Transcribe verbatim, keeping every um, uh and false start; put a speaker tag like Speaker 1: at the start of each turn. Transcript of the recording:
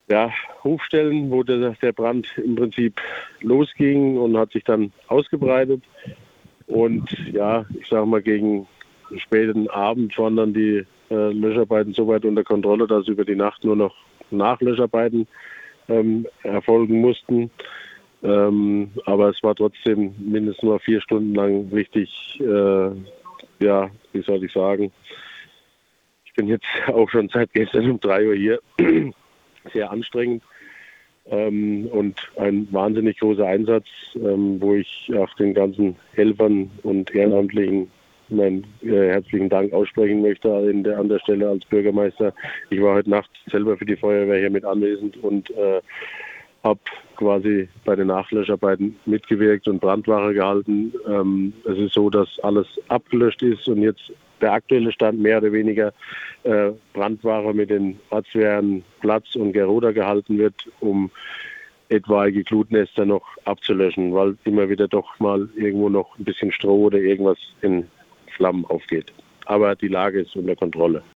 Speaker 1: ja, Hofstellen, wo der, der Brand im Prinzip losging und hat sich dann ausgebreitet. Und ja, ich sage mal, gegen späten Abend waren dann die äh, Löscharbeiten so weit unter Kontrolle, dass über die Nacht nur noch Nachlöscharbeiten ähm, erfolgen mussten. Ähm, aber es war trotzdem mindestens nur vier Stunden lang richtig, äh, ja, wie soll ich sagen, ich bin jetzt auch schon seit gestern um drei Uhr hier, sehr anstrengend ähm, und ein wahnsinnig großer Einsatz, ähm, wo ich auch den ganzen Helfern und Ehrenamtlichen meinen äh, herzlichen Dank aussprechen möchte in der, an der Stelle als Bürgermeister. Ich war heute Nacht selber für die Feuerwehr hier mit anwesend und äh, habe quasi bei den Nachlöscharbeiten mitgewirkt und Brandwache gehalten. Ähm, es ist so, dass alles abgelöscht ist und jetzt der aktuelle Stand mehr oder weniger äh, Brandwache mit den Ortswehren Platz und Geroda gehalten wird, um etwaige Glutnester noch abzulöschen, weil immer wieder doch mal irgendwo noch ein bisschen Stroh oder irgendwas in Flammen aufgeht. Aber die Lage ist unter Kontrolle.